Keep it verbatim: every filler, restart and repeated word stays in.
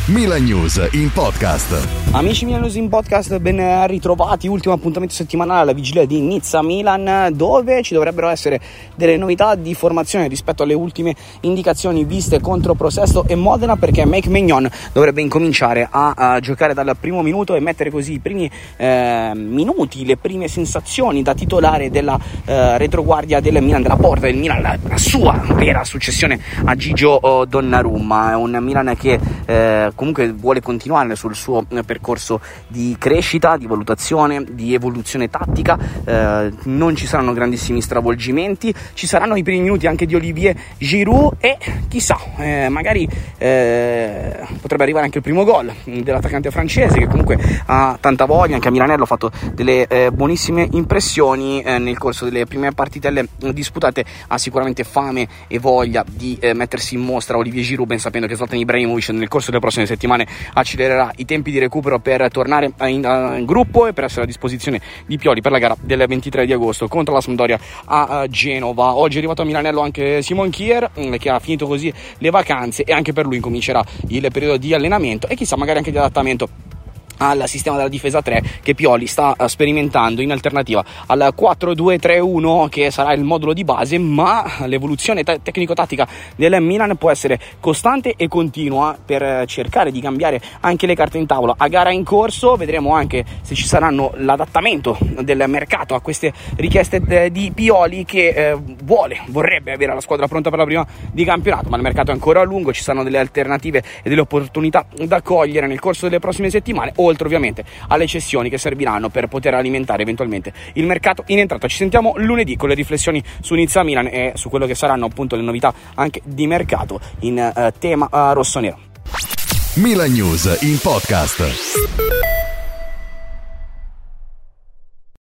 Milan News in podcast. Amici Milan News in podcast, ben ritrovati. Ultimo appuntamento settimanale alla vigilia di Nizza-Milan, dove ci dovrebbero essere delle novità di formazione rispetto alle ultime indicazioni viste contro Pro Sesto e Modena, perché Mike Maignan dovrebbe incominciare a, a giocare dal primo minuto e mettere così i primi eh, minuti, le prime sensazioni da titolare della eh, retroguardia del Milan, della porta del Milan, la, la sua vera successione a Gigio oh, Donnarumma. È un Milan che eh, comunque vuole continuare sul suo eh, percorso di crescita, di valutazione, di evoluzione tattica. Eh, non ci saranno grandissimi stravolgimenti, ci saranno i primi minuti anche di Olivier Giroud e chissà, eh, magari eh, potrebbe arrivare anche il primo gol dell'attaccante francese, che comunque ha tanta voglia. Anche a Milanello ha fatto delle eh, buonissime impressioni eh, nel corso delle prime partitelle disputate. Ha sicuramente fame e voglia di eh, mettersi in mostra Olivier Giroud, ben sapendo che Zlatan Ibrahimovic nel corso delle prossime settimane accelererà i tempi di recupero per tornare in, uh, in gruppo e per essere a disposizione di Pioli per la gara del ventitré di agosto contro la Sampdoria a uh, Genova. Oggi è arrivato a Milanello anche Simon Kjær, che ha finito così le vacanze, e anche per lui comincerà il periodo di allenamento e chissà magari anche di adattamento al sistema della difesa tre che Pioli sta sperimentando in alternativa al quattro due tre uno, che sarà il modulo di base, ma l'evoluzione te- tecnico-tattica del Milan può essere costante e continua per cercare di cambiare anche le carte in tavola a gara in corso. Vedremo anche se ci saranno l'adattamento del mercato a queste richieste di Pioli, che eh, vuole, vorrebbe avere la squadra pronta per la prima di campionato, ma il mercato è ancora a lungo, ci saranno delle alternative e delle opportunità da cogliere nel corso delle prossime settimane, oltre ovviamente alle cessioni che serviranno per poter alimentare eventualmente il mercato in entrata. Ci sentiamo lunedì con le riflessioni su Nizza Milan e su quello che saranno appunto le novità anche di mercato in uh, tema uh, rossonero. Milan News in podcast.